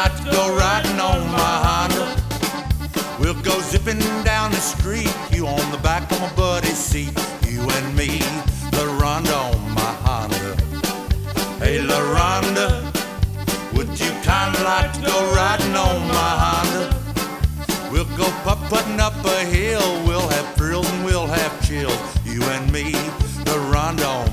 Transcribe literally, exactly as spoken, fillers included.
like to go riding on my Honda? We'll go zipping down the street, you on the back of my buddy's seat, you and me, LaRonda on my Honda. Hey LaRonda, would you kinda like to go riding on my Honda? We'll go putt-putting up a hill, we'll have thrills and we'll have chills, you and me, LaRonda on